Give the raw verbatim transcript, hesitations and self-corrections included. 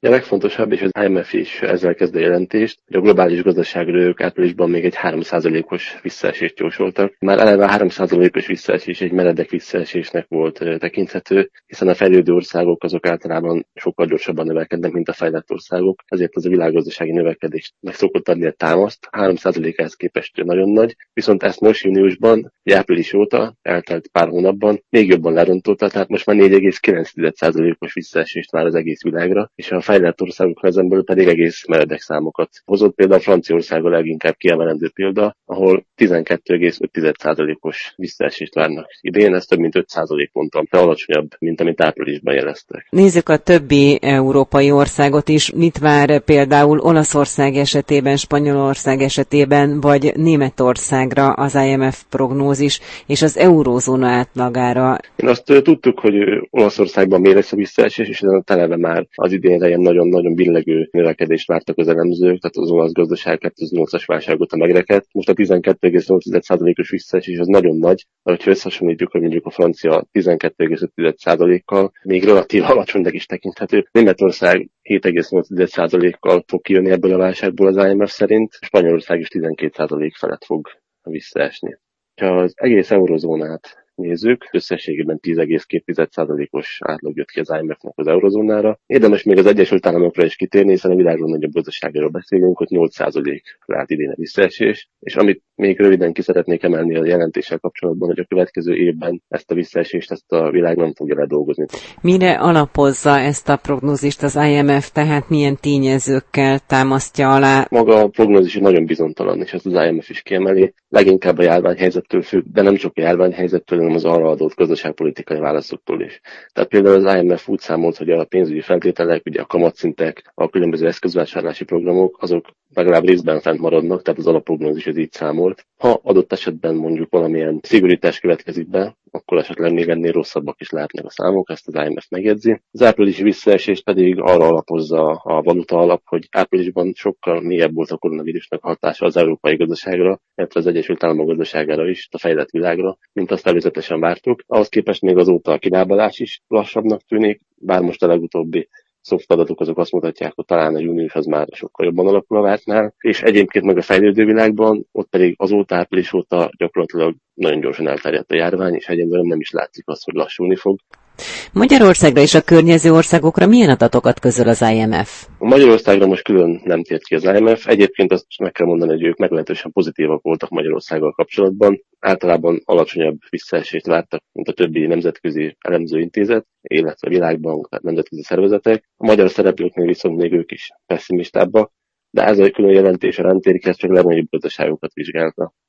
A legfontosabb, és az I M F is ezzel kezd a jelentést, hogy a globális gazdaságra ők áprilisban még egy három százalékos visszaesést jósoltak. Már eleve a három százalékos visszaesés egy meredek visszaesésnek volt tekinthető, hiszen a fejlődő országok azok általában sokkal gyorsabban növekednek, mint a fejlett országok, ezért az a világgazdasági növekedést meg szokott adni a támaszt. három százalék ehhez képest nagyon nagy, viszont ezt most júniusban, április óta, eltelt pár hónapban még jobban lerontotta, tehát most már négy egész kilenc százalékos visszaesést vár az egész világra, és a fejlett országok ezen belül pedig egész meredek számokat hozott. Például Franciaország a leginkább kiemelendő példa, ahol tizenkét egész öt százalékos visszaesést várnak idén, ez több mint öt százalékponttal alacsonyabb, mint amit áprilisban jeleztek. Nézzük a többi európai országot is. Mit vár például Olaszország esetében, Spanyolország esetében, vagy Németországra az I M F prognózis, és az eurózóna átlagára? Én azt tudtuk, hogy Olaszországban mély lesz a visszaesés, és ezen a televe már az idén elején nagyon-nagyon billegő növekedést vártak az elemzők, tehát az olasz gazdaság kétezer-nyolcas válság óta megrekedt. Most a tizenkét egész nyolc százalékos visszaesés az nagyon nagy, de hogyha összehasonlítjuk, hogy mondjuk a francia tizenkét egész öt százalékkal, még relatív alacsonynak is tekinthető. Németország hét egész nyolc százalékkal fog kijönni ebből a válságból az I M F szerint, Spanyolország is tizenkét százalék felett fog visszaesni. Ha az egész eurozónát nézzük, összességében tíz egész két százalékos átlag jött ki az I M F-nek az eurozónára. Érdemes még az Egyesült Államokra is kitérni, hiszen a világon nagyobb gazdaságról beszélünk, ott nyolc százalék vált idén a visszaesés, és amit még röviden ki szeretnék emelni a jelentéssel kapcsolatban, hogy a következő évben ezt a visszaesést, ezt a világ nem fogja ledolgozni. Mire alapozza ezt a prognózist az I M F, tehát milyen tényezőkkel támasztja alá? Maga a prognózis nagyon bizonytalan, és ezt az I M F is kiemeli, leginkább a járványhelyzettől függ, de nem csak a járványhelyzettől, hanem az arra adott gazdaságpolitikai válaszoktól is. Tehát például az I M F úgy számolt, hogy a pénzügyi feltételek, ugye a kamatszintek, a különböző eszközvásárlási programok, azok legalább részben fent maradnak, tehát az alapprognózis ez így számolt. Ha adott esetben mondjuk valamilyen szigorítás következik be, akkor esetleg még ennél rosszabbak is lehetnek a számok, ezt az I M F megjegyzi. Az áprilisi visszaesést pedig arra alapozza a valuta alap, hogy áprilisban sokkal mélyebb volt a koronavírusnak a hatása az európai gazdaságra, illetve az Egyesült Államok gazdaságára is, a fejlett világra, mint azt előzetesen vártuk. Ahhoz képest még azóta a kilábalás is lassabbnak tűnik, bár most a legutóbbi szoft adatok azok azt mutatják, hogy talán a június az már sokkal jobban alakul a vártnál, és egyébként meg a fejlődő világban, ott pedig azóta április óta gyakorlatilag nagyon gyorsan elterjedt a járvány, és egyébként nem is látszik azt, hogy lassulni fog. Magyarországra és a környező országokra milyen adatokat közöl az I M F? A Magyarországra most külön nem tért ki az I M F. Egyébként azt meg kell mondani, hogy ők meglehetősen pozitívak voltak Magyarországgal kapcsolatban. Általában alacsonyabb visszaesést vártak, mint a többi nemzetközi elemzőintézet, illetve világbank, tehát nemzetközi szervezetek. A magyar szereplőknél viszont még ők is pessimistábbak, de ez a külön jelentés a rendtérikhez csak legnagyobb gazdaságokat vizsgálta.